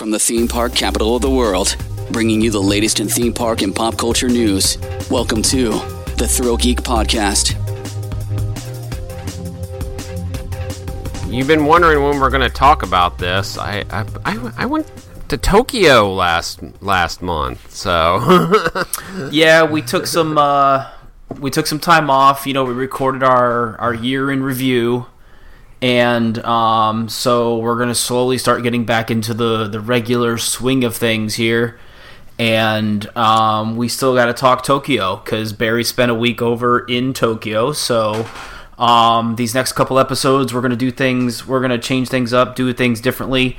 from the theme park capital of the world, bringing you the latest in theme park and pop culture news. Welcome to the Thrill Geek Podcast. You've been wondering when we're going to talk about this. I went to Tokyo last month, so yeah, we took some time off. You know, we recorded our year in review, and so we're gonna slowly start getting back into the regular swing of things here. And we still got to talk Tokyo because Barry spent a week over in Tokyo. So these next couple episodes, we're gonna do things. We're gonna change things up, do things differently.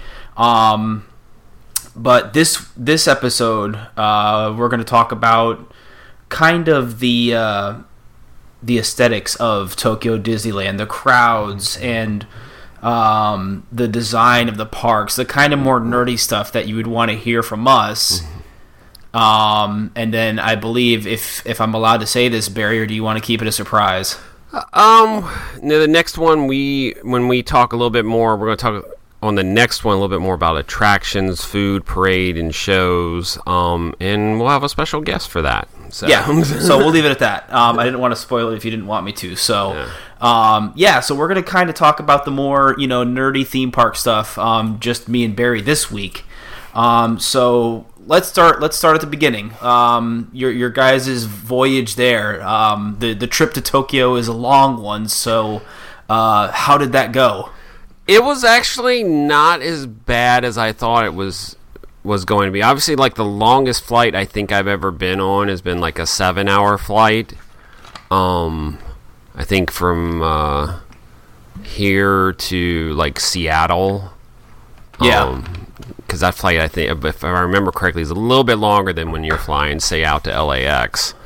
But this episode, we're going to talk about kind of the aesthetics of Tokyo Disneyland, the crowds, and the design of the parks, the kind of more nerdy stuff that you would want to hear from us. And then I believe, if I'm allowed to say this, Barry, or do you want to keep it a surprise? The next one, when we talk a little bit more, we're going to talk on the next one a little bit more about attractions, food, parade, and shows, and we'll have a special guest for that. So. Yeah, so we'll leave it at that. I didn't want to spoil it if you didn't want me to. So, so we're going to kind of talk about the more, nerdy theme park stuff, just me and Barry this week. So let's start at the beginning. Your guys' voyage there. The trip to Tokyo is a long one, so how did that go? It was actually not as bad as I thought it was going to be. Obviously, like, the longest flight I think I've ever been on has been like a 7-hour flight. I think from here to like Seattle. Yeah. Because that flight, I think, if I remember correctly, is a little bit longer than when you're flying, say, out to LAX.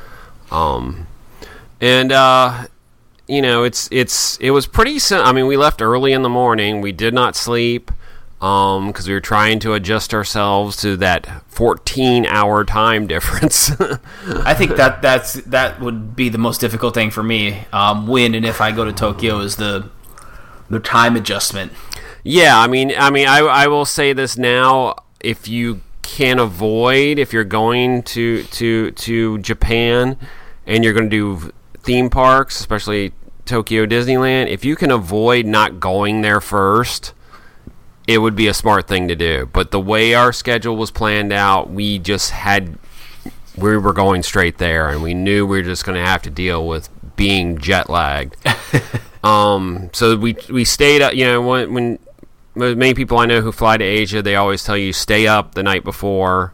It was pretty. I mean, we left early in the morning. We did not sleep because we were trying to adjust ourselves to that 14-hour time difference. I think that would be the most difficult thing for me. When and if I go to Tokyo is the time adjustment. Yeah, I mean, I will say this now: if you can avoid, if you're going to Japan and you're going to do theme parks, especially Tokyo Disneyland, if you can avoid not going there first, it would be a smart thing to do. But the way our schedule was planned out, we were going straight there, and we knew we were just going to have to deal with being jet lagged. So we stayed up. When many people I know who fly to Asia, they always tell you stay up the night before.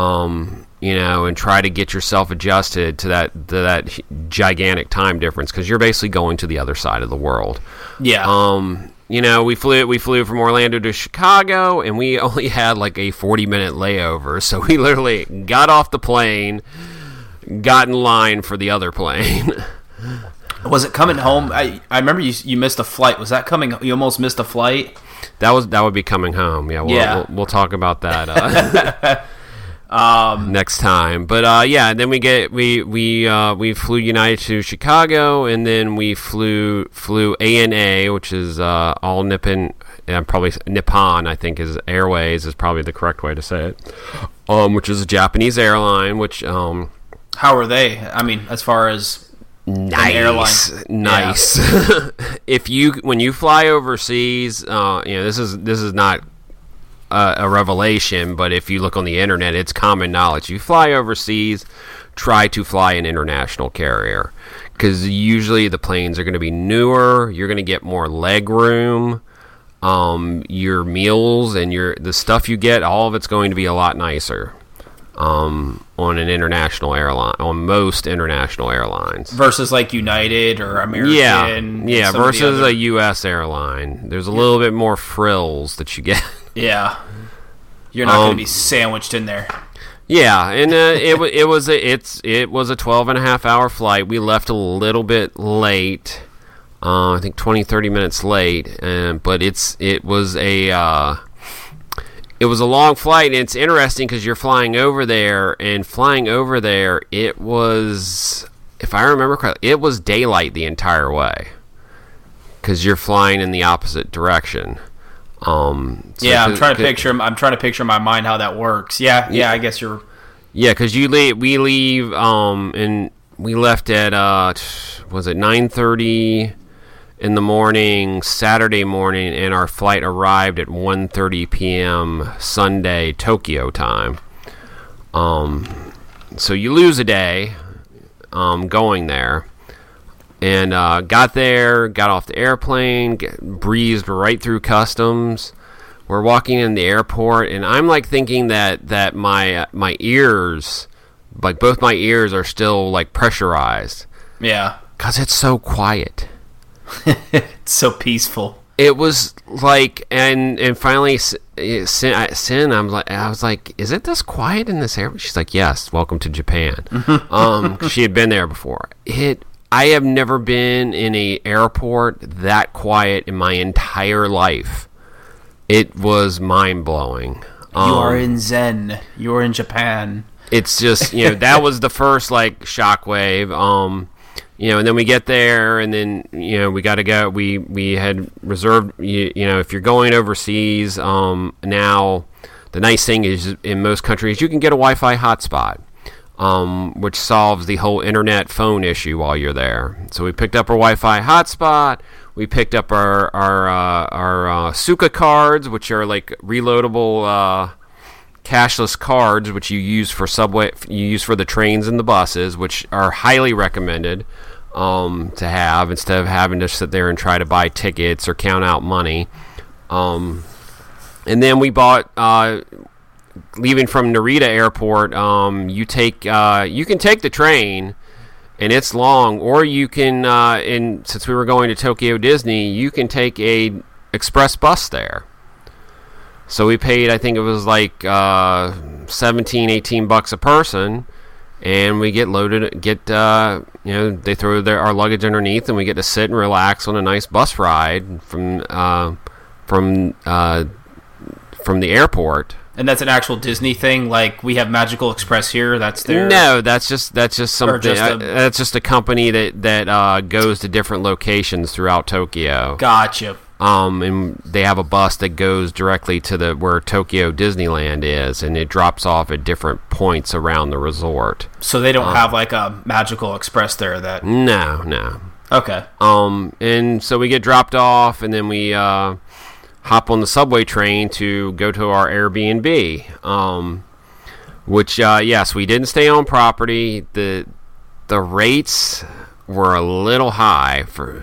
And try to get yourself adjusted to that gigantic time difference, because you're basically going to the other side of the world. Yeah. We flew from Orlando to Chicago, and we only had like a 40-minute layover, so we literally got off the plane, got in line for the other plane. Was it coming home? I remember you missed a flight. Was that coming? You almost missed a flight? That would be coming home. Yeah. We'll talk about that. Next time, but and then we flew United to Chicago, and then we flew ANA, which is all Nippon, probably Nippon, I think is Airways is probably the correct way to say it, which is a Japanese airline. Which how are they? I mean, as far as nice. Yeah. When you fly overseas, this is not a revelation, but if you look on the internet, it's common knowledge. You fly overseas, try to fly an international carrier, because usually the planes are going to be newer. You're going to get more leg room. Your meals and the stuff you get, all of it's going to be a lot nicer on an international airline, on most international airlines, versus like United or American. Yeah, versus a U.S. airline. There's a little bit more frills that you get. Yeah, you're not going to be sandwiched in there. Yeah, and it was a 12.5-hour flight. We left a little bit late, I think 20-30 minutes late, but it was a long flight, and it's interesting because you're flying over there, it was, if I remember correctly, it was daylight the entire way, because you're flying in the opposite direction. I'm trying to picture. I'm trying to picture in my mind how that works. Yeah. I guess you're. Yeah, because we leave, and we left at was it 9:30 in the morning Saturday morning, and our flight arrived at 1:30 p.m. Sunday Tokyo time. So you lose a day going there. And got there, got off the airplane, breezed right through customs. We're walking in the airport, and I'm like thinking that my ears, like both my ears, are still like pressurized. Yeah, because it's so quiet. It's so peaceful. It was like, and finally, Sin, I was like, is it this quiet in this airport? She's like, yes, welcome to Japan. She had been there before. I have never been in an airport that quiet in my entire life. It was mind-blowing. You are in Zen. You are in Japan. It's just, that was the first, like, shockwave. And then we get there, and then, we got to go. We had reserved, if you're going overseas, now, the nice thing is, in most countries, you can get a Wi-Fi hotspot. Which solves the whole internet phone issue while you're there. So we picked up our Wi-Fi hotspot. We picked up our Suica cards, which are like reloadable cashless cards, which you use for subway, you use for the trains and the buses, which are highly recommended to have instead of having to sit there and try to buy tickets or count out money. And then we bought. Leaving from Narita Airport, you can take the train, and it's long, or you can, since we were going to Tokyo Disney, you can take a express bus there. So we paid, I think it was like $17-18 a person, and we get loaded, they throw our luggage underneath, and we get to sit and relax on a nice bus ride from the airport. And that's an actual Disney thing, like we have Magical Express here. That's their. No, that's just something. That's just a company that goes to different locations throughout Tokyo. Gotcha. And they have a bus that goes directly to where Tokyo Disneyland is, and it drops off at different points around the resort. So they don't have like a Magical Express there. That no. Okay. And so we get dropped off, and then we hop on the subway train to go to our Airbnb, which, yes, we didn't stay on property. The rates were a little high for,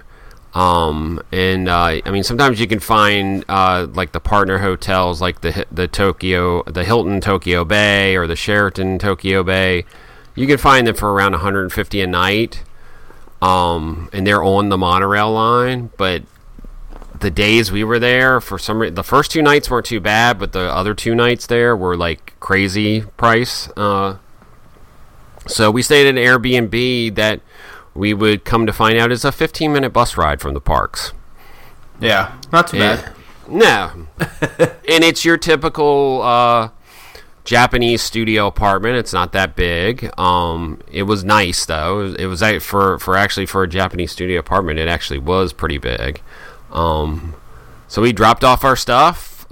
sometimes you can find, like the partner hotels, like the Hilton Tokyo Bay or the Sheraton Tokyo Bay. You can find them for around $150 a night, and they're on the monorail line, but the days we were there, for some reason, the first 2 nights weren't too bad, but the other 2 nights there were like crazy price. So we stayed at an Airbnb that we would come to find out is a 15-minute bus ride from the parks. Yeah, not too bad. No. And it's your typical Japanese studio apartment. It's not that big. It was nice, though. It was for a Japanese studio apartment, it actually was pretty big. So we dropped off our stuff,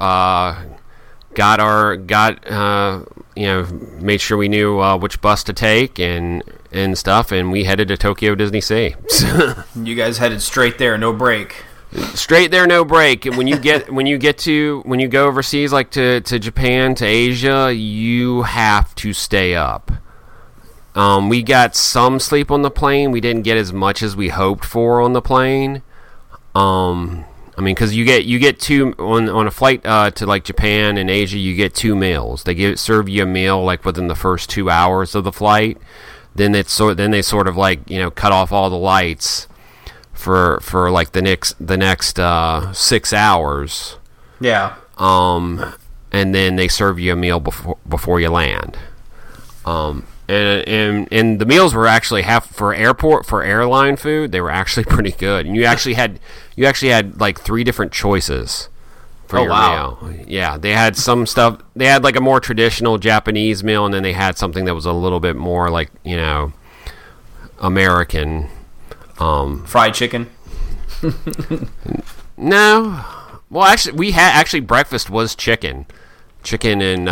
made sure we knew which bus to take and stuff, and we headed to Tokyo Disney Sea. You guys headed straight there, no break. Straight there, no break. And when you go overseas, like to Japan, to Asia, you have to stay up. We got some sleep on the plane. We didn't get as much as we hoped for on the plane. Because you get two on a flight to like Japan and Asia, you get 2 meals. They serve you a meal like within the first 2 hours of the flight. Then they sort of like cut off all the lights for like the next 6 hours. Yeah. And then they serve you a meal before you land. And the meals were actually for airline food. They were actually pretty good, and you actually had like 3 different choices for your meal. Yeah, they had some stuff. They had like a more traditional Japanese meal, and then they had something that was a little bit more like American. Fried chicken. No, Well, actually, breakfast was chicken and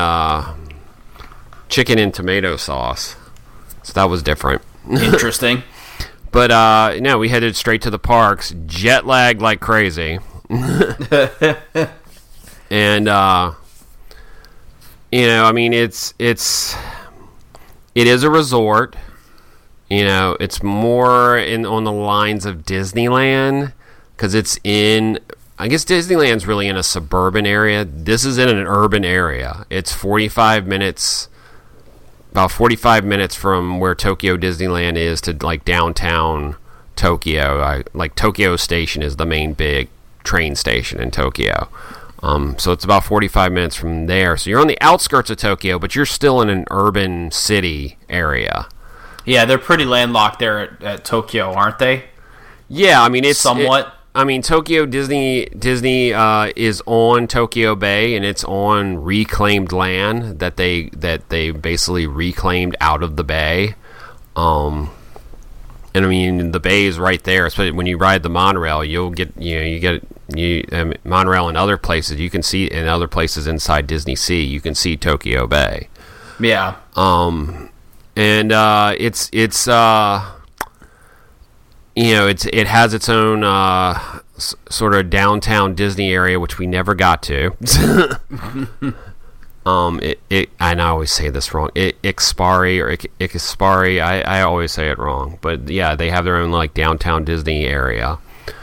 tomato sauce. So that was different. Interesting. But no, we headed straight to the parks, jet lagged like crazy, and I mean, it is a resort. It's more on the lines of Disneyland because it's in. I guess Disneyland's really in a suburban area. This is in an urban area. It's about 45 minutes from where Tokyo Disneyland is to like downtown Tokyo. Like Tokyo Station is the main big train station in Tokyo. So it's about 45 minutes from there. So you're on the outskirts of Tokyo, but you're still in an urban city area. Yeah, they're pretty landlocked there at Tokyo, aren't they? Yeah, I mean it's somewhat. Tokyo Disney is on Tokyo Bay, and it's on reclaimed land that they basically reclaimed out of the bay. And I mean, the bay is right there. Especially when you ride the monorail, you'll get monorail in other places. You can see in other places inside Disney Sea. You can see Tokyo Bay. Yeah. And it has its own sort of downtown Disney area, which we never got to. And I always say this wrong. Ikspari or Ikspari. I always say it wrong, but yeah, they have their own like downtown Disney area.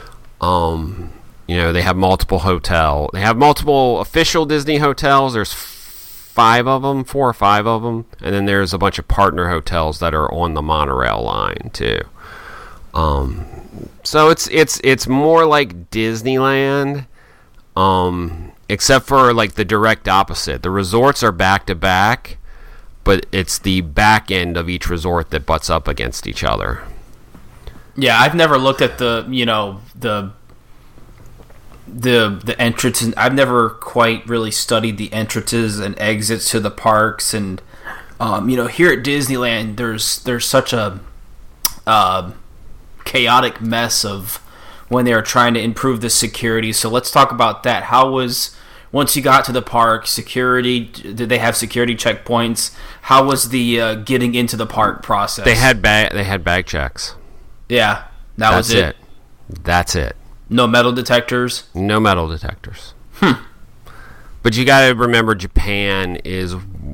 They have multiple hotels. They have multiple official Disney hotels. There's 4 or 5 of them, and then there's a bunch of partner hotels that are on the monorail line too. So it's more like Disneyland, except for like the direct opposite. The resorts are back to back, but it's the back end of each resort that butts up against each other. Yeah, I've never looked at the entrances. I've never quite really studied the entrances and exits to the parks, and here at Disneyland, there's such a chaotic mess of when they were trying to improve the security. So let's talk about that. How was, once you got to the park, security? Did they have security checkpoints? How was the getting into the park process? They had bag checks. Yeah, that's it. That's it. No metal detectors? No metal detectors. But you got to remember, Japan is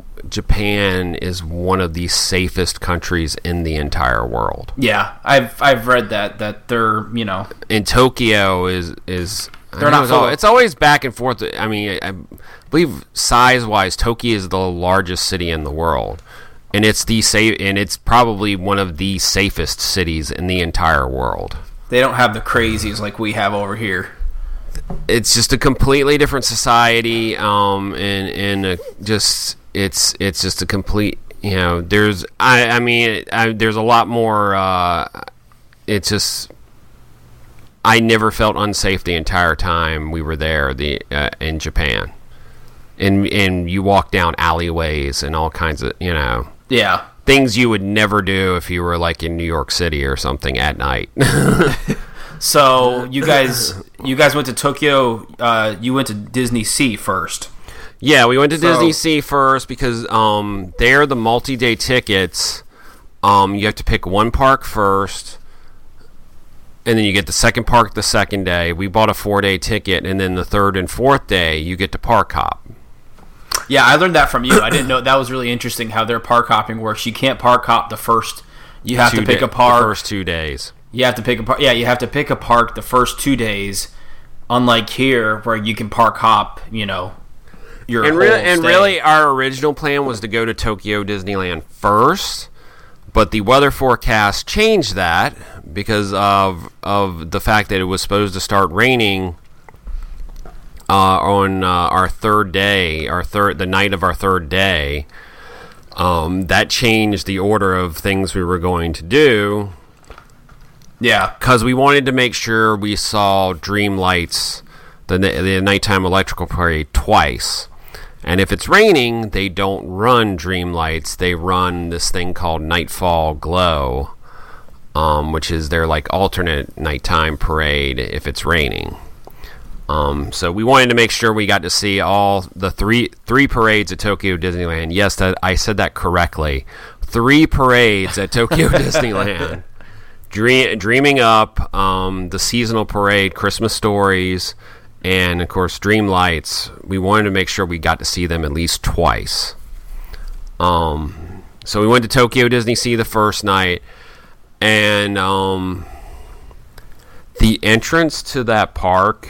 one of the safest countries in the entire world. Yeah, I've read that they're, in Tokyo is they're not. It's always back and forth. I mean, I believe size-wise, Tokyo is the largest city in the world, and it's probably one of the safest cities in the entire world. They don't have the crazies like we have over here. It's just a completely different society, it's just a complete. There's there's a lot more. It's just I never felt unsafe the entire time we were there. In Japan, and you walk down alleyways and all kinds of yeah. Things you would never do if you were like in New York City or something at night. So you guys went to Tokyo. You went to Disney Sea first. Yeah, we went to Disney Sea first because there the multi-day tickets. You have to pick one park first, and then you get the second park the second day. We bought a 4-day ticket, and then the third and fourth day you get to park hop. Yeah, I learned that from you. I didn't know. That was really interesting how their park hopping works. You can't park hop the first. You have to pick a park the first 2 days. You have to pick a park. Yeah, you have to pick a park the first 2 days. Unlike here, where you can park hop. Really, our original plan was to go to Tokyo Disneyland first, but the weather forecast changed that because of the fact that it was supposed to start raining. On our third day, the night of our third day, that changed the order of things we were going to do. Yeah, because we wanted to make sure we saw Dream Lights, the nighttime electrical parade, twice. And if it's raining, they don't run Dream Lights. They run this thing called Nightfall Glow, which is their like alternate nighttime parade if it's raining. So we wanted to make sure we got to see all the three parades at Tokyo Disneyland. Yes, I said that correctly. 3 parades at Tokyo Disneyland. Dreaming Up, the seasonal parade, Christmas Stories, and of course Dream Lights. We wanted to make sure we got to see them at least twice. So we went to Tokyo Disney Sea the first night, and the entrance to that park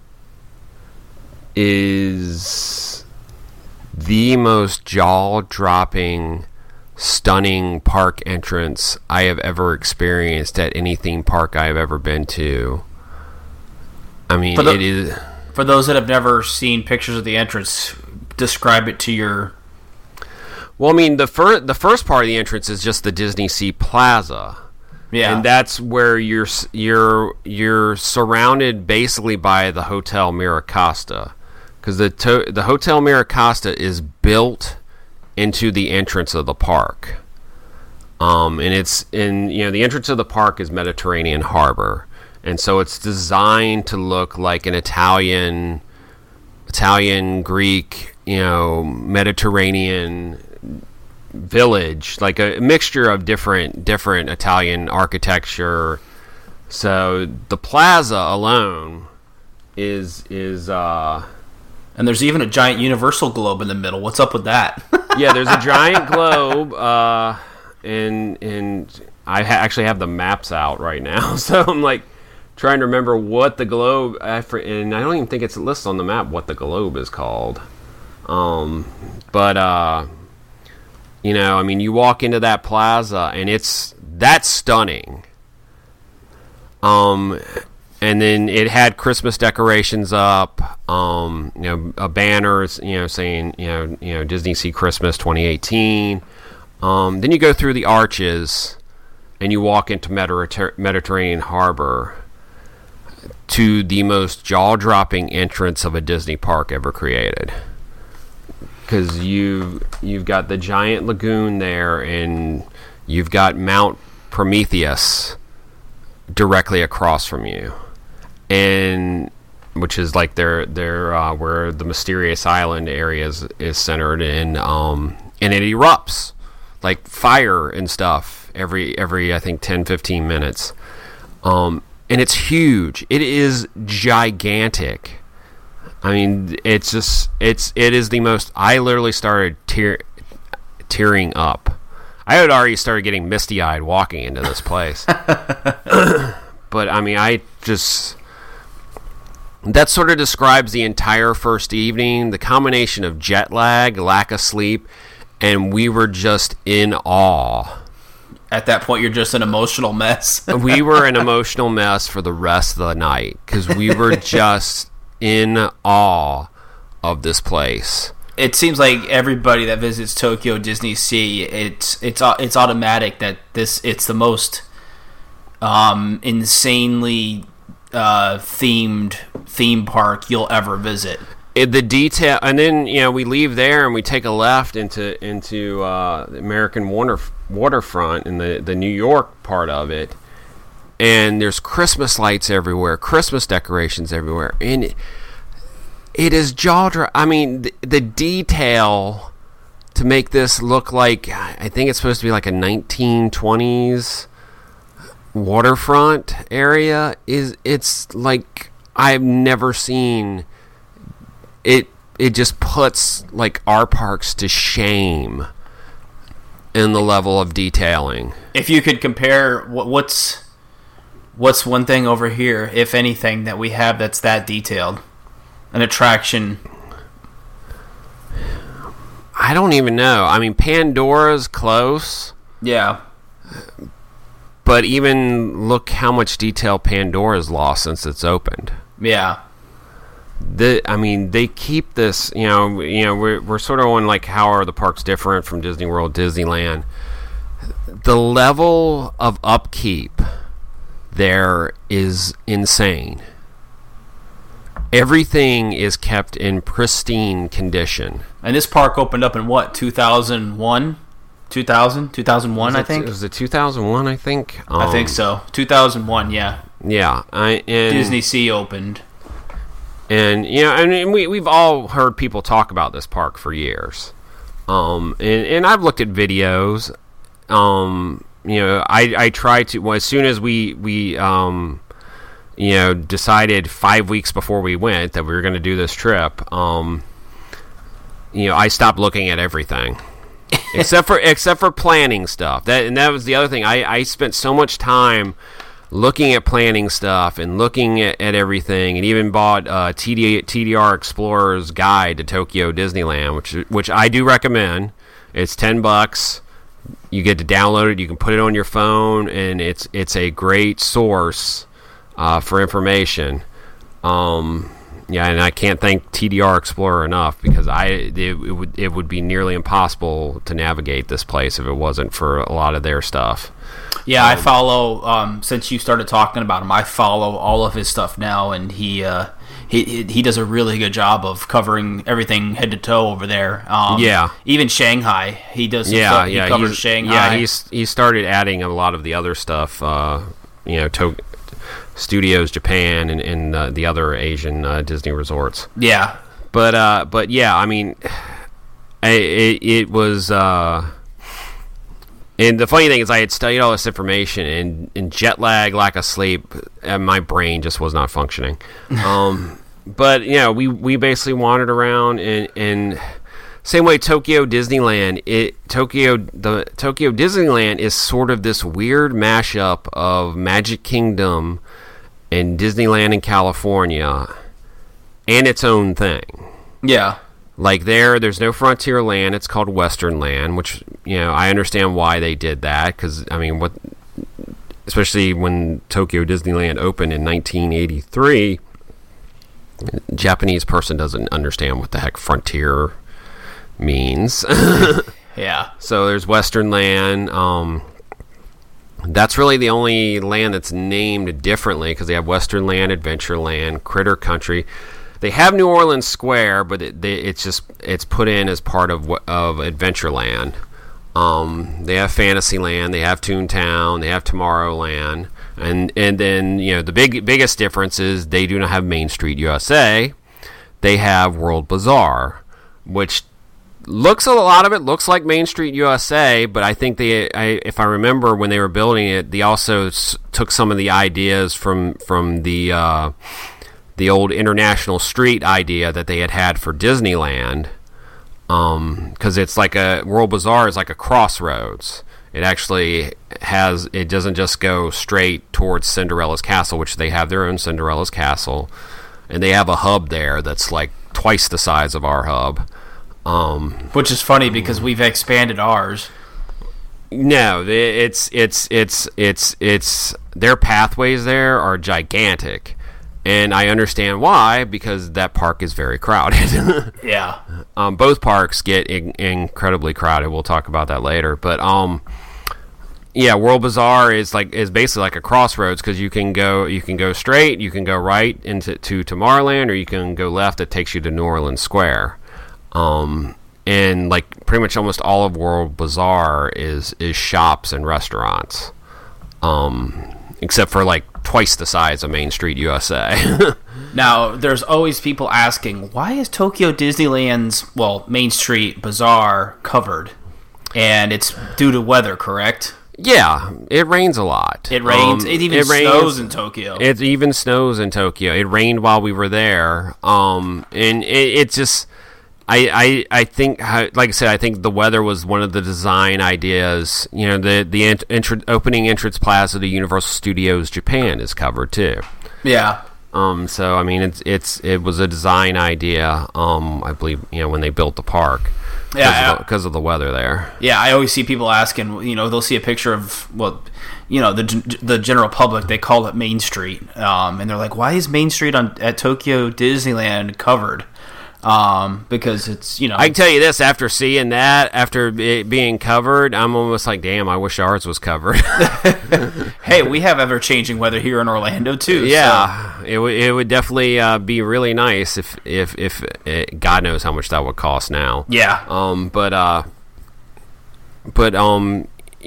is the most jaw-dropping, stunning park entrance I have ever experienced at any theme park I have ever been to. I mean, it is... For those that have never seen pictures of the entrance, describe it to your... Well, I mean, the first part of the entrance is just the Disney Sea Plaza. Yeah. And that's where you're surrounded basically by the Hotel Miracosta. Because the Hotel Miracosta is built into the entrance of the park. And the entrance of the park is Mediterranean Harbor. And so it's designed to look like an Italian, Greek, Mediterranean village, like a mixture of different Italian architecture. So the plaza alone is and there's even a giant universal globe in the middle. What's up with that? Yeah, there's a giant globe, and I actually have the maps out right now, so I'm like trying to remember what the globe, and I don't even think it's listed on the map what the globe is called. But I mean, you walk into that plaza and that's stunning. And then it had Christmas decorations up, banners, saying, Disney Sea Christmas 2018. Then you go through the arches and you walk into Mediterranean Harbor to the most jaw-dropping entrance of a Disney park ever created. Because you've got the giant lagoon there, and you've got Mount Prometheus directly across from you, and which is like their where the Mysterious Island area is centered in, and it erupts like fire and stuff every I think 10-15 minutes, and it's huge. It is gigantic. I mean, it is the most. I literally started tearing up. I had already started getting misty-eyed walking into this place. But I mean, that sort of describes the entire first evening, the combination of jet lag, lack of sleep, and we were just in awe. At that point, you're just an emotional mess. We were an emotional mess for the rest of the night because we were just in awe of this place. It seems like everybody that visits Tokyo Disney Sea, it's automatic that it's the most insanely themed theme park you'll ever visit. The detail, and then we leave there and we take a left into the American waterfront in the New York part of it, and there's Christmas lights everywhere, Christmas decorations everywhere, and it is jaw-dropping. I mean, the detail to make this look like, I think it's supposed to be like a 1920s waterfront area, it's like I've never seen it. It just puts like our parks to shame in the level of detailing. If you could compare what's one thing over here, if anything, that we have that's that detailed, an attraction. I don't even know. I mean, Pandora's close. Yeah. But even look how much detail Pandora's lost since it's opened. Yeah. They keep this, we're sort of on like, how are the parks different from Disney World, Disneyland? The level of upkeep there is insane. Everything is kept in pristine condition. And this park opened up in what, 2001? 2001, I think? Was it 2001, I think? I think so. 2001, yeah. Yeah. Disney Sea opened. And I mean, we've all heard people talk about this park for years. And I've looked at videos. I try to. Well, as soon as we decided 5 weeks before we went that we were going to do this trip. I stopped looking at everything. except for planning stuff. That was the other thing. I spent so much time looking at planning stuff and looking at everything, and even bought TDR Explorer's Guide to Tokyo Disneyland, which I do recommend. It's $10. You get to download it. You can put it on your phone, and it's a great source for information. And I can't thank TDR Explorer enough, because it would be nearly impossible to navigate this place if it wasn't for a lot of their stuff. Yeah, I follow. Since you started talking about him, I follow all of his stuff now, and he does a really good job of covering everything head to toe over there. Even Shanghai, he does. Some stuff. He covers Shanghai. Yeah, he started adding a lot of the other stuff. Studios Japan and the other Asian Disney resorts. Yeah, but yeah, I mean, it was. And the funny thing is, I had studied all this information, and jet lag, lack of sleep, and my brain just was not functioning. But we basically wandered around, and same way Tokyo Disneyland. Tokyo Disneyland is sort of this weird mashup of Magic Kingdom and Disneyland in California, and its own thing. Yeah. Like there's no Frontier Land. It's called Western Land, which I understand why they did that, because I mean, especially when Tokyo Disneyland opened in 1983, a Japanese person doesn't understand what the heck Frontier means. Yeah. So there's Western Land. That's really the only land that's named differently, because they have Western Land, Adventure Land, Critter Country. They have New Orleans Square, but it's put in as part of Adventureland. They have Fantasyland, they have Toontown, they have Tomorrowland, and then the biggest difference is they do not have Main Street USA. They have World Bazaar, which a lot of it looks like Main Street USA, but I think if I remember when they were building it, they also took some of the ideas from the old International Street idea that they had for Disneyland, because it's like World Bazaar is like a crossroads. It actually it doesn't just go straight towards Cinderella's Castle, which they have their own Cinderella's Castle, and they have a hub there that's like twice the size of our hub. Which is funny because we've expanded ours. No, it's their pathways there are gigantic. And I understand why, because that park is very crowded. Yeah. Both parks get incredibly crowded. We'll talk about that later. But World Bazaar is basically like a crossroads, because you can go straight, you can go right to Tomorrowland, or you can go left. That takes you to New Orleans Square. And like pretty much almost all of World Bazaar is shops and restaurants. Except for like twice the size of Main Street USA. Now, there's always people asking, why is Tokyo Disneyland's, Main Street Bazaar covered? And it's due to weather, correct? Yeah, it rains a lot. It rains. It even snows in Tokyo. It even snows in Tokyo. It rained while we were there. And it's just... I think, like I said, I think the weather was one of the design ideas. The opening entrance plaza to Universal Studios Japan is covered too. Yeah. So I mean, it was a design idea. I believe when they built the park. Because of the weather there. Yeah, I always see people asking. They'll see a picture of the general public. They call it Main Street, and they're like, "Why is Main Street at Tokyo Disneyland covered?" Because it's, I can tell you this, after seeing that, after it being covered, I'm almost like, damn, I wish ours was covered. Hey, we have ever-changing weather here in Orlando, too. Yeah, so. It would definitely be really nice if God knows how much that would cost now. Yeah.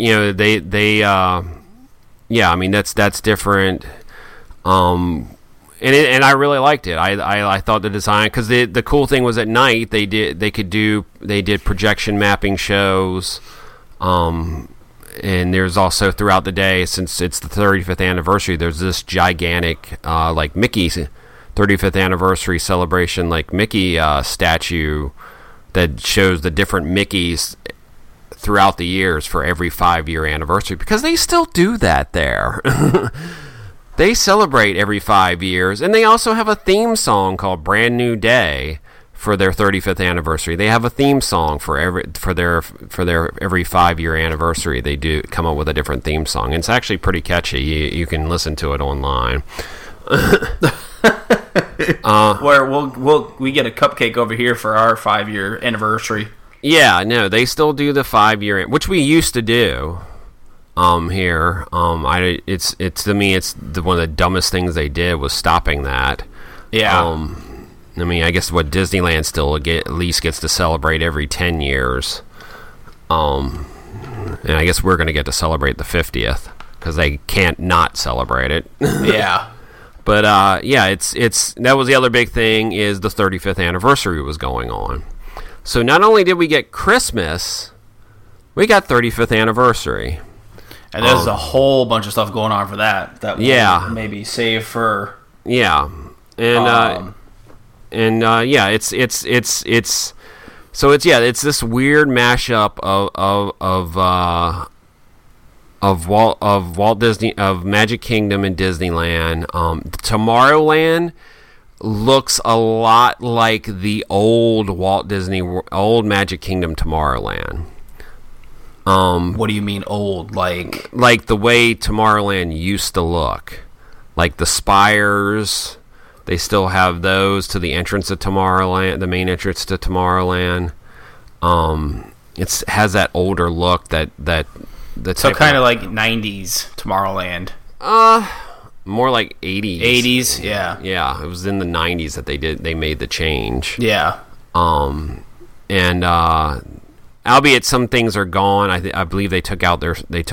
They yeah, I mean, that's different. and I really liked it. I thought the design, because the cool thing was at night they did projection mapping shows, and there's also throughout the day, since it's the 35th anniversary, there's this gigantic like Mickey 35th anniversary celebration, like Mickey statue that shows the different Mickeys throughout the years for every 5-year anniversary, because they still do that there. They celebrate every 5 years, and they also have a theme song called Brand New Day for their 35th anniversary. They have a theme song for their every 5-year anniversary. They do come up with a different theme song. It's actually pretty catchy. You can listen to it online. Where we get a cupcake over here for our 5-year anniversary. Yeah, no, they still do the 5-year, which we used to do. Here, it's to me, it's one of the dumbest things they did was stopping that. Yeah. I mean, I guess what Disneyland still at least gets to celebrate every 10 years. And I guess we're going to get to celebrate the 50th because they can't not celebrate it. Yeah. But yeah, it's that was the other big thing, is the 35th anniversary was going on. So not only did we get Christmas, we got 35th anniversry. And there's a whole bunch of stuff going on for that. That we'll maybe save for. Yeah, and yeah, it's so it's this weird mashup of Walt Disney, of Magic Kingdom and Disneyland. Tomorrowland looks a lot like the old old Magic Kingdom Tomorrowland. What do you mean old? Like the way Tomorrowland used to look, like the spires. They still have those to the entrance of Tomorrowland, the main entrance to Tomorrowland. It has that older look that so kind of like 90s Tomorrowland. More like 80s. 80s, yeah. Yeah, it was in the 90s that they made the change. Yeah. And albeit some things are gone, I believe they took out their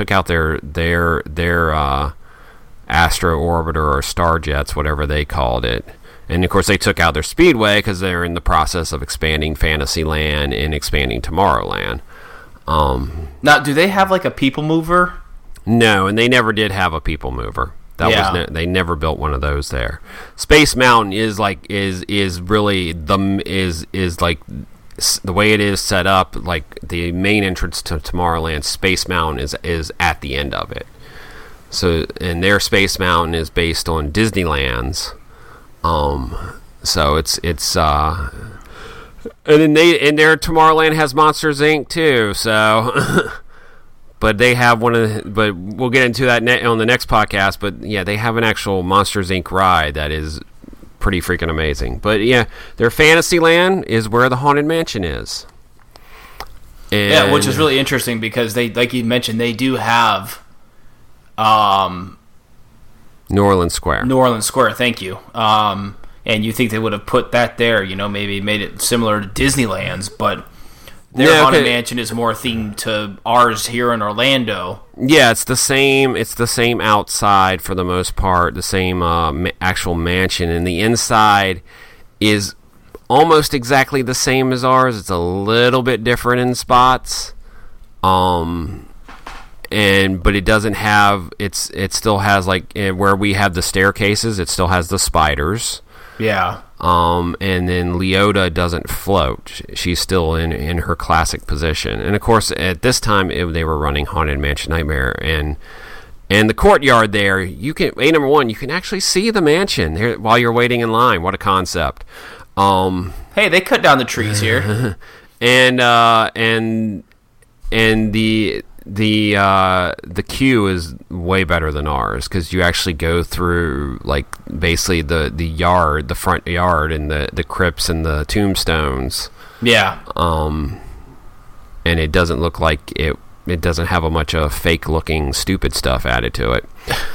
Astro Orbiter or Star Jets, whatever they called it. And of course they took out their Speedway because they're in the process of expanding Fantasyland and expanding Tomorrowland. Now, do they have like a people mover? No, and they never did have a people mover. They never built one of those there. Space Mountain is really the way it is set up. Like the main entrance to Tomorrowland, Space Mountain is at the end of it. So, and their Space Mountain is based on Disneyland's. So it's and their Tomorrowland has Monsters Inc. too. So, but they have but we'll get into that on the next podcast. But yeah, they have an actual Monsters Inc. ride that is pretty freaking amazing. But yeah, their Fantasyland is where the Haunted Mansion is. And yeah, which is really interesting because they, like you mentioned, they do have New Orleans Square. New Orleans Square, thank you. And you think they would have put that there, maybe made it similar to Disneyland's, but their Haunted Mansion is more themed to ours here in Orlando. Yeah, it's the same outside for the most part, the same actual mansion, and the inside is almost exactly the same as ours. It's a little bit different in spots. But it doesn't have it still has, like, where we have the staircases, it still has the spiders. Yeah. And then Leota doesn't float. She's still in her classic position. And of course, at this time they were running Haunted Mansion Nightmare, and the courtyard there, number one, you can actually see the mansion there while you're waiting in line. What a concept. Hey, they cut down the trees here. and the queue is way better than ours because you actually go through, like, basically the front yard, and the crypts and the tombstones. Yeah. And it doesn't look like it doesn't have a bunch of fake looking stupid stuff added to it.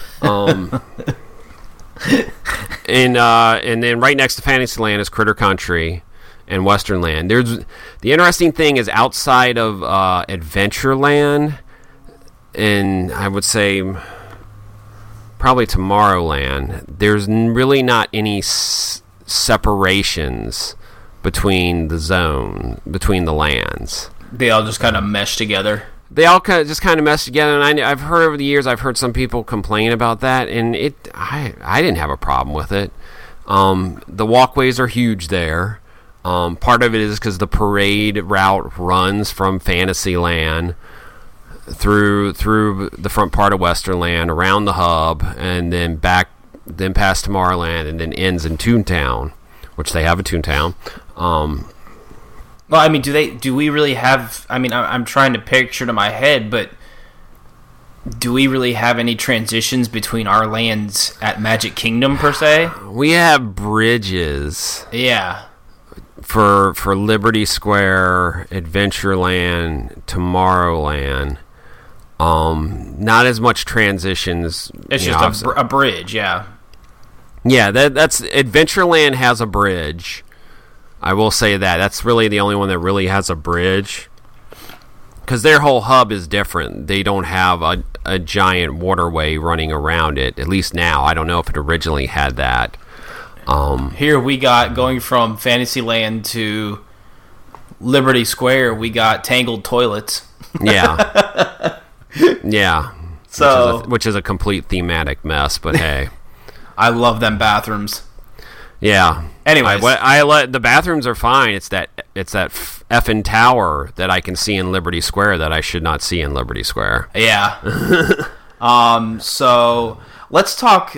And then right next to Fantasyland is Critter Country and Westernland. The interesting thing is, outside of Adventureland, and I would say probably Tomorrowland, there's really not any separations between between the lands. They all just kind of mesh together. They all kind of mesh together, and I've heard over the years, I've heard some people complain about that, and I didn't have a problem with it. The walkways are huge there. Part of it is because the parade route runs from Fantasyland through the front part of Westerland, around the hub, and then past Tomorrowland, and then ends in Toontown, which they have a Toontown. Well, I mean, do we really have? I mean, I'm trying to picture it in my head, but do we really have any transitions between our lands at Magic Kingdom per se? We have bridges. Yeah. For Liberty Square, Adventureland, Tomorrowland. Not as much transitions. It's just a bridge, yeah. Yeah, that's Adventureland has a bridge. I will say that. That's really the only one that really has a bridge. Because their whole hub is different. They don't have a giant waterway running around it. At least now. I don't know if it originally had that. Here we got, going from Fantasyland to Liberty Square, we got tangled toilets. Yeah. Yeah. So, which is a complete thematic mess, but hey. I love them bathrooms. Yeah. Anyways, the bathrooms are fine. It's that effing tower that I can see in Liberty Square that I should not see in Liberty Square. Yeah. So let's talk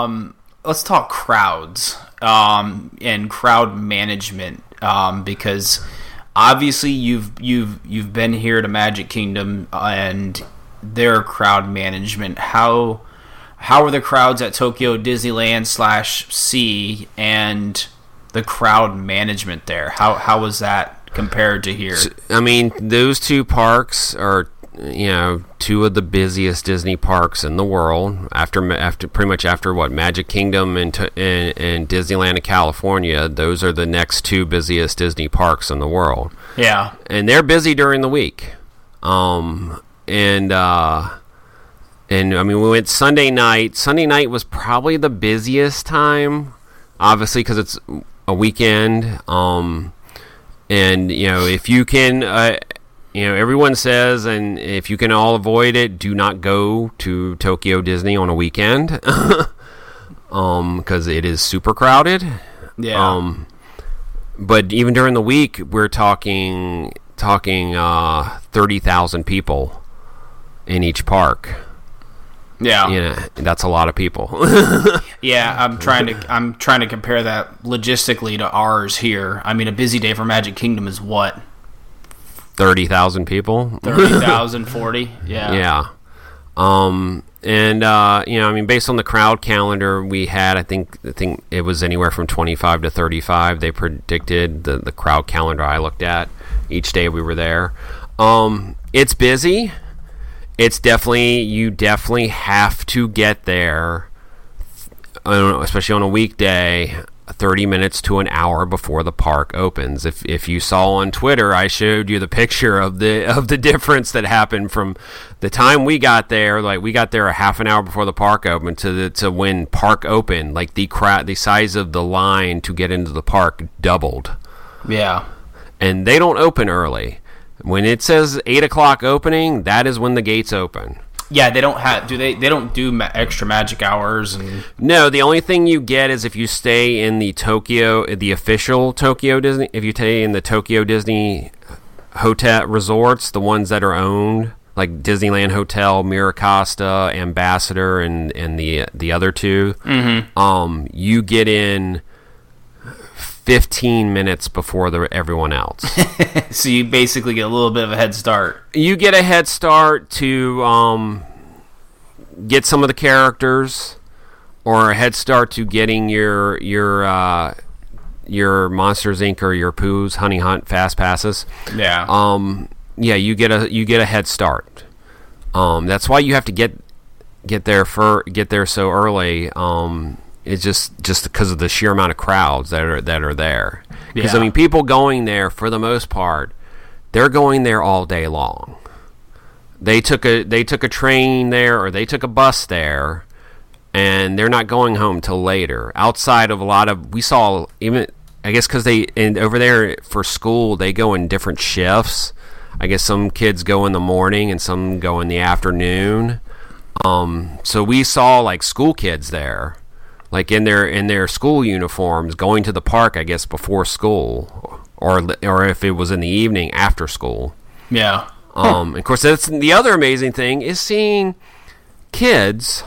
crowds and crowd management, because obviously you've been here to Magic Kingdom and their crowd management. How are the crowds at Tokyo Disneyland /Sea and the crowd management there? How was that compared to here? I mean, those two parks are, two of the busiest Disney parks in the world. After what, Magic Kingdom and Disneyland in California, those are the next two busiest Disney parks in the world. Yeah, and they're busy during the week. And I mean, we went Sunday night. Sunday night was probably the busiest time, obviously, because it's a weekend. And if you can, everyone says, and if you can all avoid it, do not go to Tokyo Disney on a weekend, because it is super crowded. Yeah. But even during the week, we're talking 30,000 people in each park. Yeah, that's a lot of people. Yeah, I'm trying to compare that logistically to ours here. I mean, a busy day for Magic Kingdom is what? 30,000 people. 30,000, 40. Yeah. Yeah. I mean, based on the crowd calendar we had, I think it was anywhere from 25 to 35. They predicted the crowd calendar I looked at each day we were there. It's busy. You definitely have to get there, especially on a weekday, 30 minutes to an hour before the park opens. If you saw on Twitter, I showed you the picture of the difference that happened from the time we got there. Like, we got there a half an hour before the park opened to when park opened. Like, the size of the line to get into the park doubled. Yeah, and they don't open early. When it says 8 o'clock opening, that is when the gates open. Yeah, they don't have. They don't do extra magic hours and. No, the only thing you get is if you stay in the official Tokyo Disney. If you stay in the Tokyo Disney hotel resorts, the ones that are owned, like Disneyland Hotel, Miracosta, Ambassador, and the other two, you get in 15 minutes before everyone else. So you basically get a little bit of a head start. You get a head start to get some of the characters, or a head start to getting your Monsters Inc. or your Pooh's Honey Hunt Fast Passes. Yeah. You get a head start. That's why you have to get there so early. It's just because of the sheer amount of crowds that are there. Because I mean, people going there, for the most part, they're going there all day long. They took a train there, or they took a bus there, and they're not going home till later. Outside of we saw even, I guess because over there for school, they go in different shifts. I guess some kids go in the morning and some go in the afternoon. So we saw like school kids there, like in their school uniforms, going to the park, I guess, before school, or if it was in the evening after school. Yeah. Of course, that's the other amazing thing is seeing kids,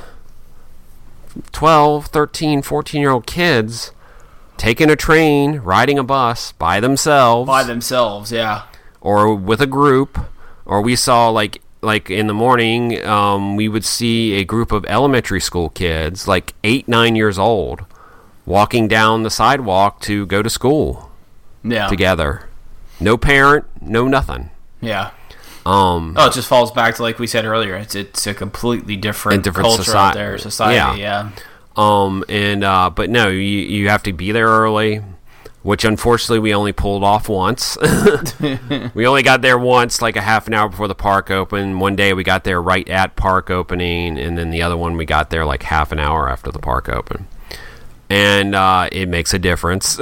12, 13, 14-year-old kids, taking a train, riding a bus by themselves. By themselves, yeah. Or with a group. Or we saw, like in the morning, we would see a group of elementary school kids, like 8, 9 years old, walking down the sidewalk to go to school. Yeah. Together. No parent, no nothing. Yeah. It just falls back to, like we said earlier, it's a completely different culture out there, society, yeah. But no, you have to be there early, which unfortunately we only pulled off once. We only got there once, like a half an hour before the park opened. One day we got there right at park opening, and then the other one we got there like half an hour after the park opened. And it makes a difference.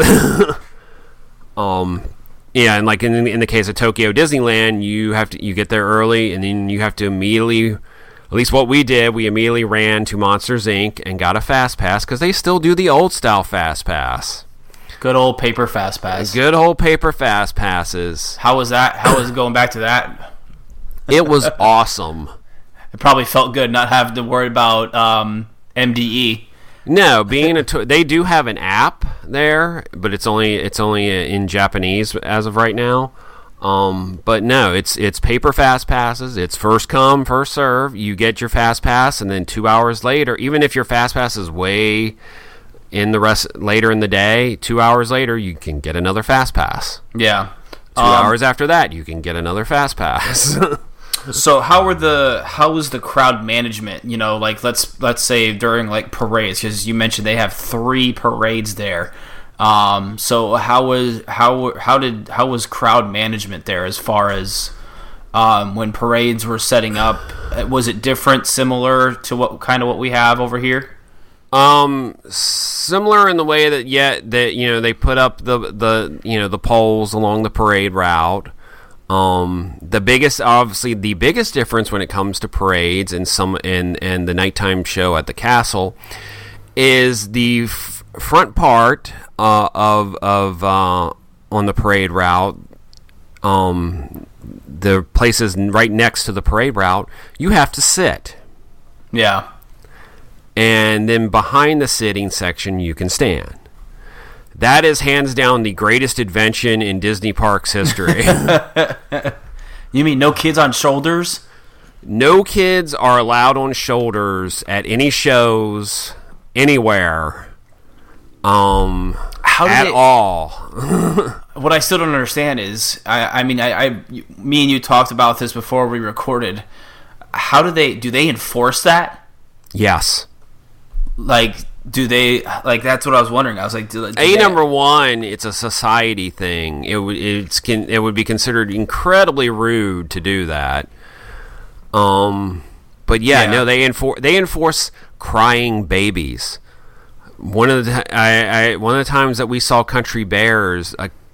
Yeah, and like in the case of Tokyo Disneyland, you get there early, and then you have to immediately, at least what we did, we immediately ran to Monsters Inc. and got a Fast Pass, because they still do the old style Fast Pass. Good old paper Fast Pass. Good old paper Fast Passes. How was that? How was going back to that? It was awesome. It probably felt good not having to worry about MDE. No, they do have an app there, but it's only in Japanese as of right now. But no, it's paper Fast Passes. It's first come, first serve. You get your Fast Pass, and then 2 hours later, even if your Fast Pass is way in the rest later in the day, 2 hours later you can get another Fast Pass. Yeah. 2 hours after that, you can get another Fast Pass. So how was the crowd management? You know, like let's say during like parades, because you mentioned they have 3 parades there. So how was crowd management there as far as when parades were setting up? Was it different, similar to what we have over here? Similar in the way that they put up the poles along the parade route. The biggest difference when it comes to parades and the nighttime show at the castle is the front part of on the parade route. The places right next to the parade route, you have to sit. Yeah. And then behind the sitting section, you can stand. That is hands down the greatest invention in Disney Parks history. You mean no kids on shoulders? No kids are allowed on shoulders at any shows, anywhere, all. What I still don't understand is, me and you talked about this before we recorded. How do they enforce that? Yes. Like, do they, like, that's what I was wondering. I was like, number one, it's a society thing. It would be considered incredibly rude to do that. But no, they enforce crying babies. One of the times that we saw Country Bears,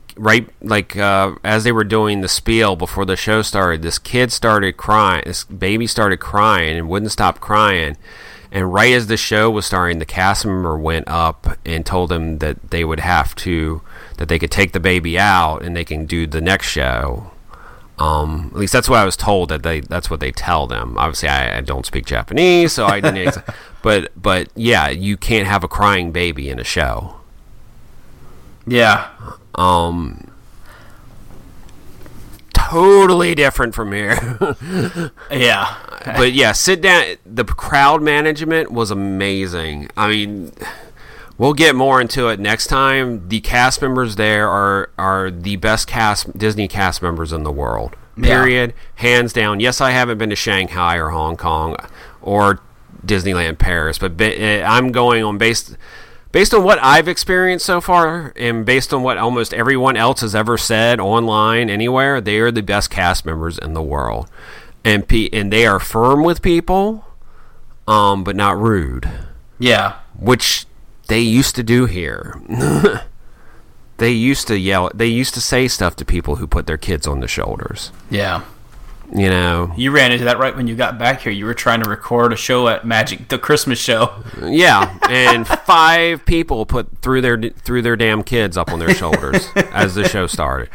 as they were doing the spiel before the show started, this kid started crying. This baby started crying and wouldn't stop crying. And right as the show was starting, the cast member went up and told them that they could take the baby out and they can do the next show. At least that's what I was told, that's what they tell them. Obviously, I don't speak Japanese, so I didn't. But yeah, you can't have a crying baby in a show. Yeah. Totally different from here. Yeah. But yeah, sit down. The crowd management was amazing. I mean, we'll get more into it next time. The cast members there are the best Disney cast members in the world. Period. Yeah. Hands down. Yes, I haven't been to Shanghai or Hong Kong or Disneyland Paris, but I'm going on based on what I've experienced so far, and based on what almost everyone else has ever said online, anywhere, they are the best cast members in the world. And they are firm with people, but not rude. Yeah. which they used to do here. They used to yell. They used to say stuff to people who put their kids on the shoulders. Yeah. You know. You ran into that right when you got back here. You were trying to record a show at Magic, the Christmas show. Yeah, and 5 people threw their damn kids up on their shoulders as the show started.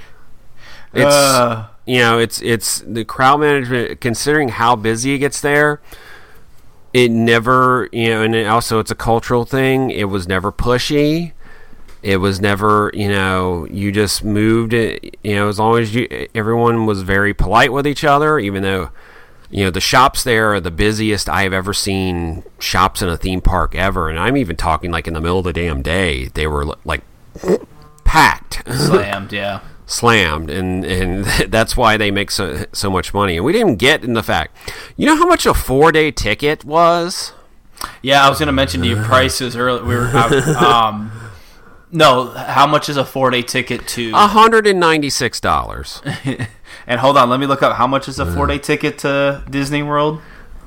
It's it's the crowd management, considering how busy it gets there. It never, and it's a cultural thing. It was never pushy. It was never, you just moved it, as long as everyone was very polite with each other, even though, the shops there are the busiest I have ever seen shops in a theme park ever. And I'm even talking like in the middle of the damn day. They were like packed. Slammed, yeah. Slammed. And that's why they make so much money. And we didn't get in the fact, you know how much a 4-day ticket was? Yeah, I was going to mention to you prices earlier. We were, no, how much is a 4-day ticket to... $196. And hold on, let me look up. How much is a 4-day ticket to Disney World?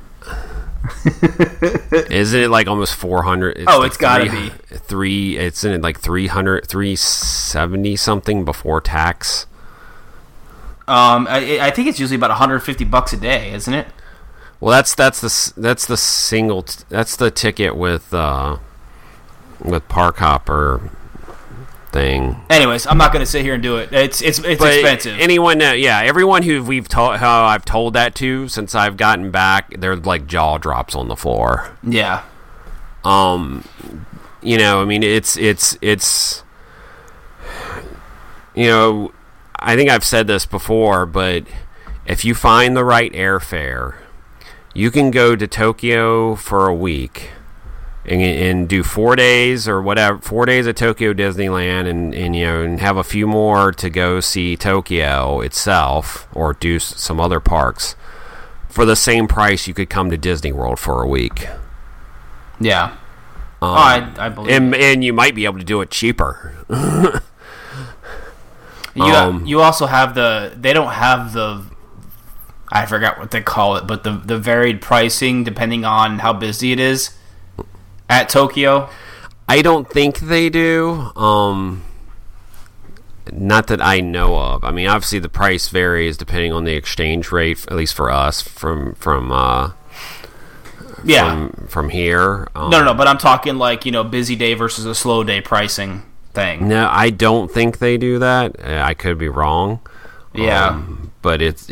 Isn't it like almost 400? It's gotta be. It's in like 370 something before tax. I think it's usually about $150 a day, isn't it? Well, that's the single. That's the ticket with Park Hopper thing. Anyways, I'm not going to sit here and do it. It's expensive. Everyone who how I've told that to since I've gotten back, they're like jaw drops on the floor. Yeah. I mean, it's I think I've said this before, but if you find the right airfare, you can go to Tokyo for a week. And do 4 days or whatever, 4 days at Tokyo Disneyland, and have a few more to go see Tokyo itself or do some other parks for the same price you could come to Disney World for a week. Yeah, I believe, and you might be able to do it cheaper. You also have they don't have the, I forgot what they call it, but the varied pricing depending on how busy it is. At Tokyo? I don't think they do. Not that I know of. I mean, obviously the price varies depending on the exchange rate, at least for us, from here. No, but I'm talking like, busy day versus a slow day pricing thing. No, I don't think they do that. I could be wrong. Yeah. But it's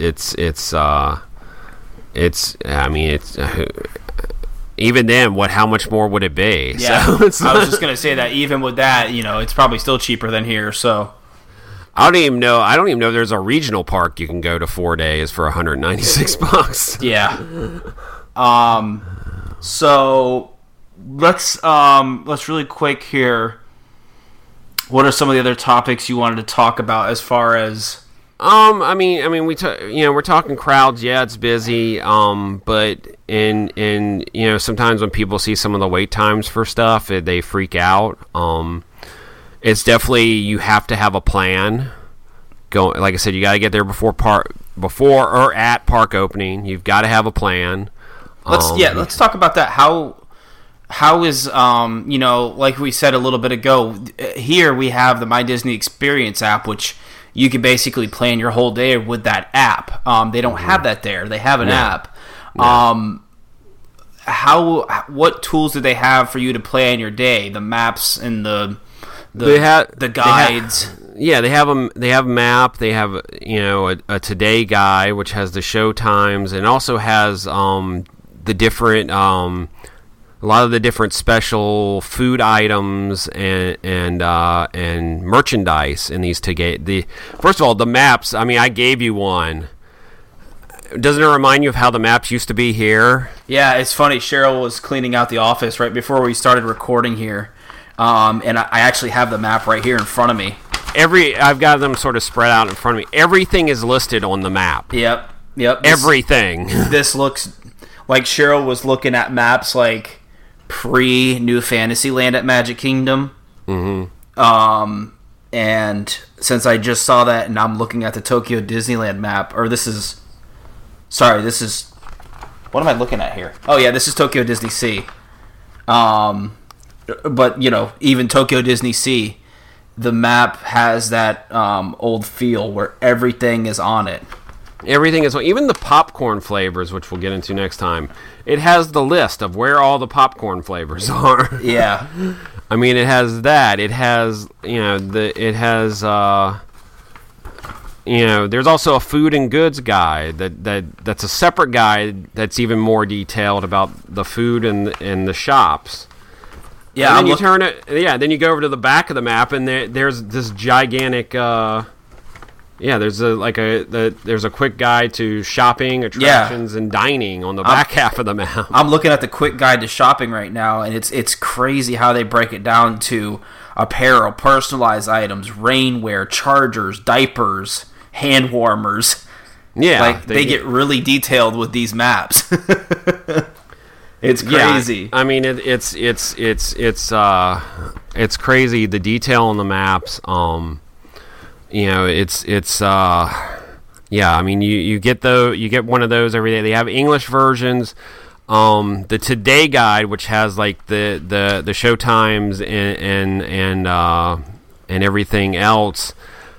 even then, how much more would it be? Yeah, so I was just going to say that even with that, it's probably still cheaper than here, so. I don't even know if there's a regional park you can go to 4 days for $196. Yeah. So let's really quick here. What are some of the other topics you wanted to talk about as far as? We're talking crowds. Yeah, it's busy. But sometimes when people see some of the wait times for stuff, they freak out. It's definitely, you have to have a plan. Like I said, you got to get there before or at park opening. You've got to have a plan. Let's talk about that. How is like we said a little bit ago, here we have the My Disney Experience app, which you can basically plan your whole day with that app. They don't have that there. They have an app. No. What tools do they have for you to plan your day? The maps and the guides. They have a map. They have a Today guide which has the show times and also has the different a lot of the different special food items and merchandise in these first of all, the maps. I mean, I gave you one. Doesn't it remind you of how the maps used to be here? Yeah, it's funny. Cheryl was cleaning out the office right before we started recording here, and I actually have the map right here in front of me. I've got them sort of spread out in front of me. Everything is listed on the map. Yep. Everything. This looks like Cheryl was looking at maps like pre-New Fantasyland at Magic Kingdom. Mm-hmm. And since I just saw that and I'm looking at the Tokyo Disneyland map, this is what am I looking at here? Oh yeah, this is Tokyo Disney Sea. But even Tokyo Disney Sea, the map has that old feel where everything is on it. Everything is, even the popcorn flavors, which we'll get into next time. It has the list of where all the popcorn flavors are. Yeah. I mean, it has that. It has, there's also a food and goods guide that's a separate guide that's even more detailed about the food and the shops. Yeah, and then turn it. Yeah, then you go over to the back of the map, and there's this gigantic. There's a quick guide to shopping, attractions, and dining on the back half of the map. I'm looking at the quick guide to shopping right now, and it's crazy how they break it down to apparel, personalized items, rainwear, chargers, diapers, hand warmers. Yeah, they get really detailed with these maps. It's crazy. Yeah, I mean, it's crazy, the detail on the maps. I mean, you get one of those every day. They have English versions. The Today Guide, which has like the show times and everything else.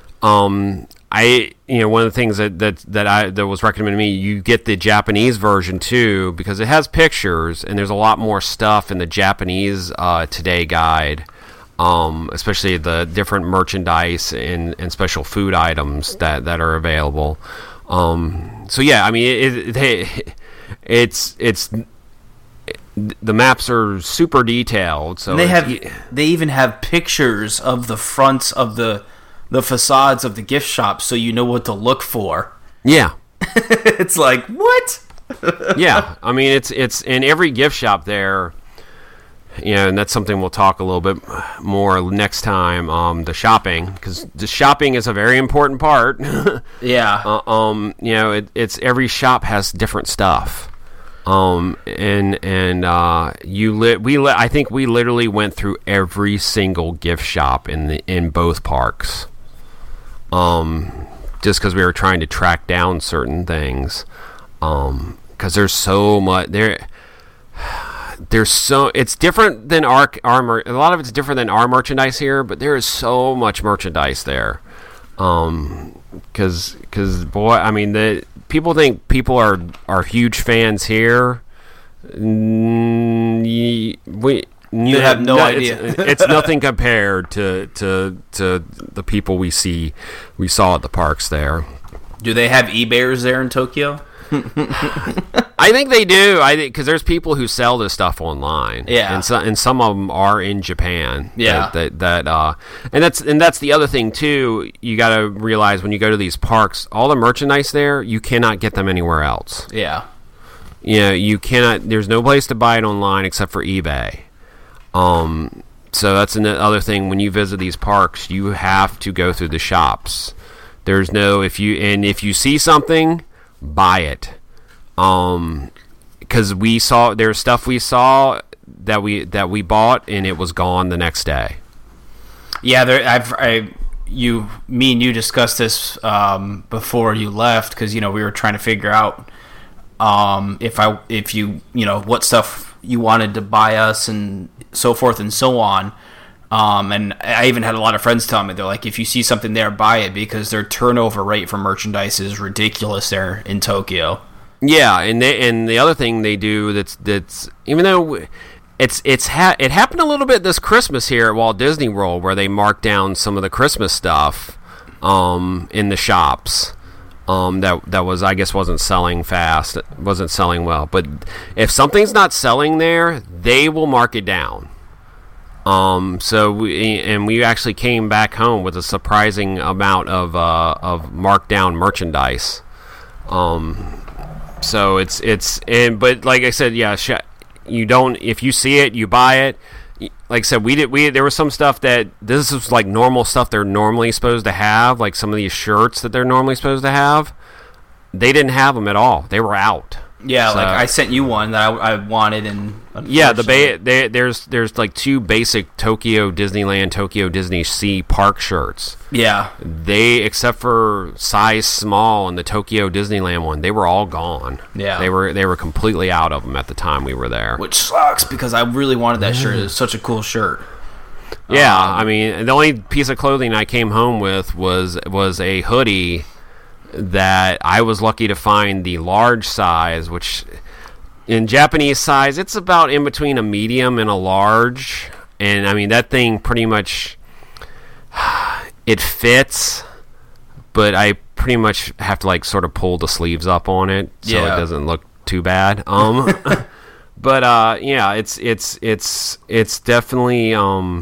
One of the things that was recommended to me, you get the Japanese version too, because it has pictures and there's a lot more stuff in the Japanese Today Guide, especially the different merchandise and special food items that are available. So yeah, I mean, it's the maps are super detailed. So they even have pictures of the fronts of the facades of the gift shops, so you know what to look for. Yeah. It's like, what? Yeah, I mean, it's in every gift shop there, and that's something we'll talk a little bit more next time, the shopping, because the shopping is a very important part. Yeah. It's every shop has different stuff. I think we literally went through every single gift shop in both parks. Just because we were trying to track down certain things, because there's so much there. It's different than our a lot of it's different than our merchandise here, but there is so much merchandise there. Because boy, I mean, people think people are huge fans here. You have no idea. It's nothing compared to the people we saw at the parks there. Do they have eBayers there in Tokyo? I think they do. Because there's people who sell this stuff online. Yeah, and some of them are in Japan. Yeah, and that's the other thing too. You got to realize when you go to these parks, all the merchandise there, you cannot get them anywhere else. Yeah, you cannot. There's no place to buy it online except for eBay. So that's another thing. When you visit these parks, you have to go through the shops. There's no if you see something, buy it. Because there's stuff we saw that we bought and it was gone the next day. Yeah, me and you discussed this before you left, because we were trying to figure out if you what stuff you wanted to buy us and so forth and so on. And I even had a lot of friends tell me, they're like, if you see something there, buy it, because their turnover rate for merchandise is ridiculous there in Tokyo. Yeah, and the other thing they do that's even though it happened a little bit this Christmas here at Walt Disney World, where they marked down some of the Christmas stuff in the shops. That was, I guess, wasn't selling fast, wasn't selling well. But if something's not selling there, they will mark it down. So we actually came back home with a surprising amount of marked down merchandise. So but like I said, yeah, you don't, if you see it, you buy it. Like I said, there was some stuff that this is like normal stuff they're normally supposed to have, like some of these shirts that they're normally supposed to have. They didn't have them at all. They were out. Yeah, So- like I sent you one that I wanted, and Yeah, unfortunately- there's like two basic Tokyo Disneyland, Tokyo Disney Sea park shirts. yeah, They, except for size small and the Tokyo Disneyland one, they were all gone. Yeah. they were completely out of them at the time we were there. which sucks because I really wanted that shirt. It's such a cool shirt. Yeah, I mean, the only piece of clothing I came home with was a hoodie that I was lucky to find the large size, which in Japanese size, it's about in between a medium and a large. And I mean, that thing pretty much, it fits, but I pretty much have to like sort of pull the sleeves up on it so Yeah. it doesn't look too bad. But yeah, it's definitely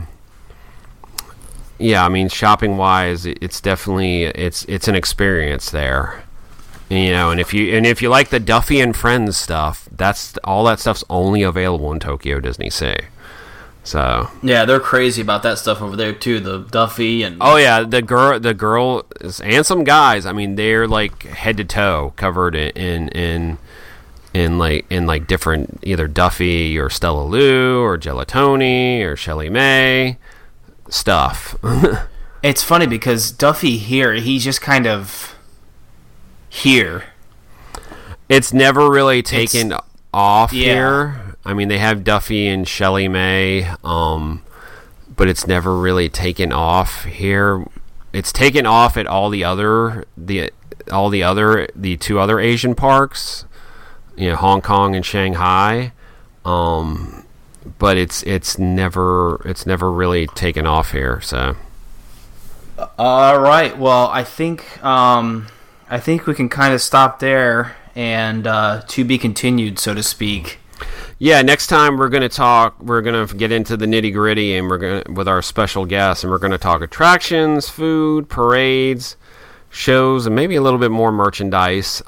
yeah, I mean, shopping wise, it's definitely it's an experience there, you know. And if you like the Duffy and Friends stuff, that's all that stuff's only available in Tokyo Disney Sea. So Yeah, they're crazy about that stuff over there too. The Duffy and oh yeah, the girl and some guys. I mean, they're like head to toe covered in like different either Duffy or Stella Lou or Gelatoni or Shelly May stuff. it's funny because Duffy here, he's just kind of here. It's never really taken off yeah. here. I mean, they have Duffy and Shelly May, but it's never really taken off here. It's taken off at all the two other Asian parks, you know, Hong Kong and Shanghai. But it's never really taken off here. So All right. Well, I think we can kind of stop there and to be continued, so to speak. yeah, next time we're gonna get into the nitty gritty, and we're gonna with our special guests, and we're gonna talk attractions, food, parades, shows, and maybe a little bit more merchandise.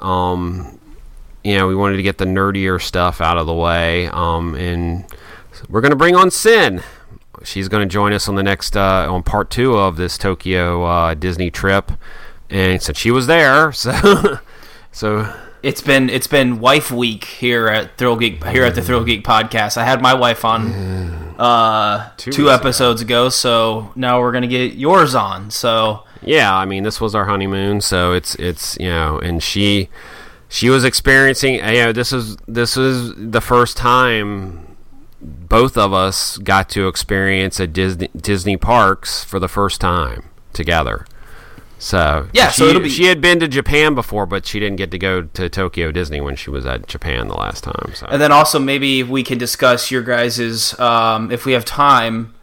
You know, we wanted to get the nerdier stuff out of the way, and we're going to bring on Sin. She's going to join us on the next on part 2 of this Tokyo Disney trip, and since she was there, so It's been wife week here at the Thrill Geek podcast. I had my wife on 2 episodes ago, so now we're gonna get yours on. So yeah, I mean, this was our honeymoon, so it's you know, and she was experiencing, you know, this is the first time both of us got to experience a Disney parks for the first time together. So yeah, so it'll be. She had been to Japan before, but she didn't get to go to Tokyo Disney when she was at Japan the last time. So. And then also maybe we can discuss your guys's if we have time,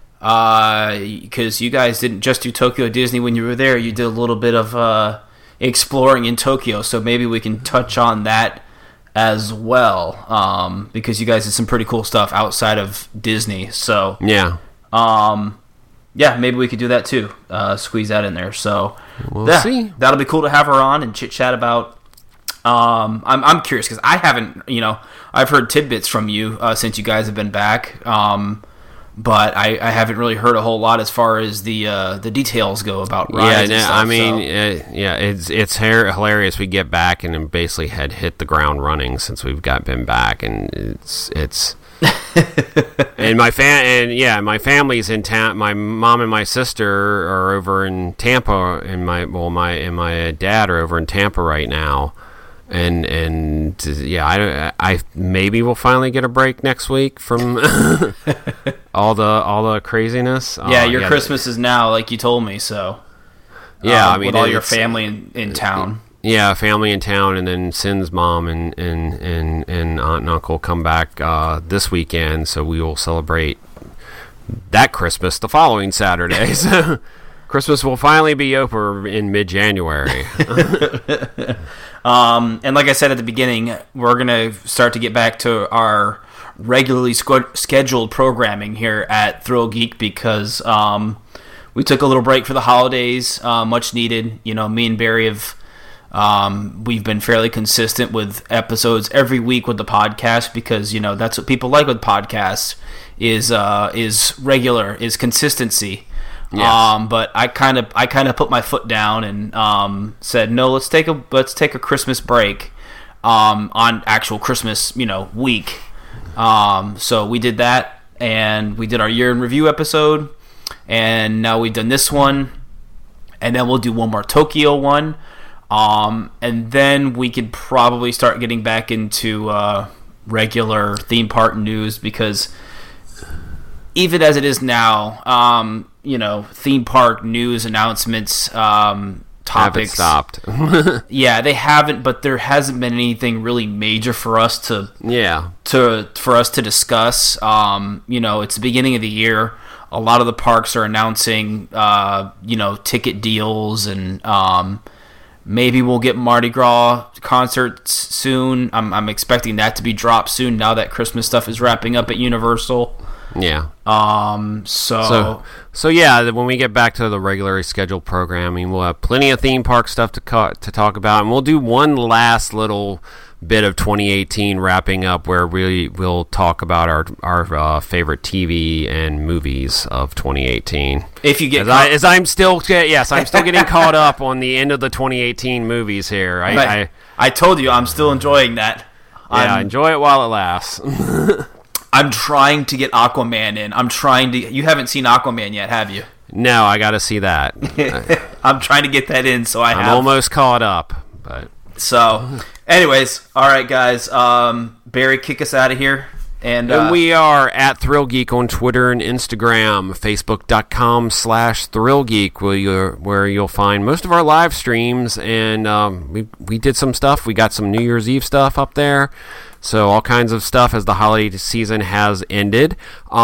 because you guys didn't just do Tokyo Disney when you were there. You did a little bit of exploring in Tokyo, so maybe we can touch on that as well, because you guys did some pretty cool stuff outside of Disney. So yeah. Yeah, maybe we could do that too. Squeeze that in there. So We'll yeah, see. that'll be cool to have her on and chit chat about. I'm curious because I haven't, I've heard tidbits from you since you guys have been back, but I haven't really heard a whole lot as far as the details go about rides. Yeah, and stuff, I mean, so. yeah, it's hilarious. We get back and then basically had hit the ground running since we've been back, and it's. And my family's in town. My mom and my sister are over in Tampa, and my dad are over in Tampa right now. And yeah, I maybe we'll finally get a break next week from all the craziness. Yeah, your Christmas is now, like you told me. So yeah, I mean, with all your family in town. Yeah, family in town, and then Sin's mom and aunt and uncle come back this weekend, so we will celebrate that Christmas the following Saturday. So Christmas will finally be over in mid-January. And like I said at the beginning, we're going to start to get back to our regularly scheduled programming here at Thrill Geek because we took a little break for the holidays, much needed. Me and Barry have... we've been fairly consistent with episodes every week with the podcast because that's what people like with podcasts is regular, is consistency. Yes. But I kind of put my foot down and said no, let's take a Christmas break. on actual Christmas, week. So we did that, and we did our year in review episode, and now we've done this one, and then we'll do one more Tokyo one, and then we could probably start getting back into regular theme park news, because even as it is now, theme park news announcements, topics haven't stopped. Yeah, they haven't, but there hasn't been anything really major for us to discuss. It's the beginning of the year. A lot of the parks are announcing ticket deals, and maybe we'll get Mardi Gras concerts soon. I'm expecting that to be dropped soon now that Christmas stuff is wrapping up at Universal. Yeah. So yeah, when we get back to the regularly scheduled programming, we'll have plenty of theme park stuff to talk about, and we'll do one last little bit of 2018 wrapping up, where we'll talk about our favorite TV and movies of 2018. If you get, I'm still getting caught up on the end of the 2018 movies here. I told you I'm still enjoying that. Yeah, enjoy it while it lasts. I'm trying to get Aquaman in. You haven't seen Aquaman yet, have you? No, I got to see that. I'm trying to get that in, so I'm almost caught up. But so, anyways, all right, guys. Barry, kick us out of here. And we are at Thrill Geek on Twitter and Instagram, Facebook.com/ThrillGeek, where you'll find most of our live streams. And we did some stuff. We got some New Year's Eve stuff up there. So all kinds of stuff as the holiday season has ended.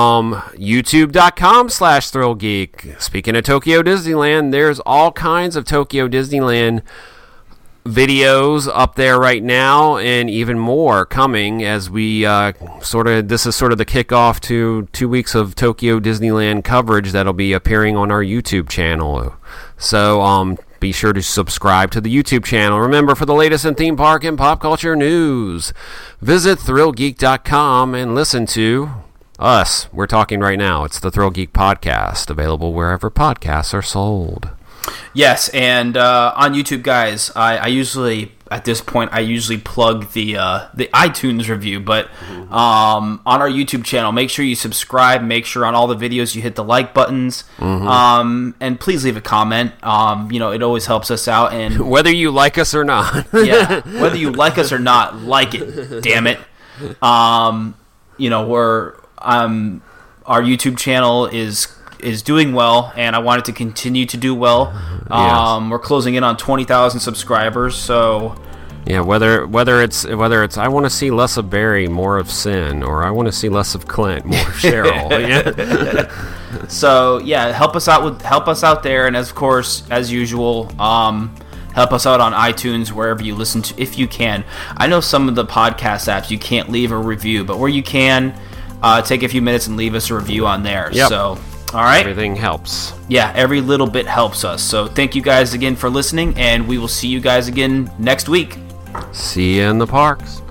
YouTube.com/ThrillGeek. Speaking of Tokyo Disneyland, there's all kinds of Tokyo Disneyland videos up there right now, and even more coming as we this is sort of the kickoff to 2 weeks of Tokyo Disneyland coverage that'll be appearing on our YouTube channel. So be sure to subscribe to the YouTube channel. Remember, for the latest in theme park and pop culture news, visit ThrillGeek.com and listen to us. We're talking right now. It's the Thrill Geek Podcast, available wherever podcasts are sold. Yes, and on YouTube, guys, I usually plug the iTunes review, but on our YouTube channel, make sure you subscribe. Make sure on all the videos you hit the like buttons, and please leave a comment. It always helps us out. And whether you like us or not, yeah, whether you like us or not, like it. Damn it. Our YouTube channel is doing well, and I want it to continue to do well. Yes. We're closing in on 20,000 subscribers, so yeah. Whether it's I want to see less of Barry, more of Sin, or I want to see less of Clint, more of Cheryl. Yeah. So yeah, help us out there, and of course, as usual, help us out on iTunes, wherever you listen to, if you can. I know some of the podcast apps you can't leave a review, but where you can, take a few minutes and leave us a review on there. Yep. So. All right. Everything helps. Yeah, every little bit helps us. So thank you guys again for listening, and we will see you guys again next week. See you in the parks.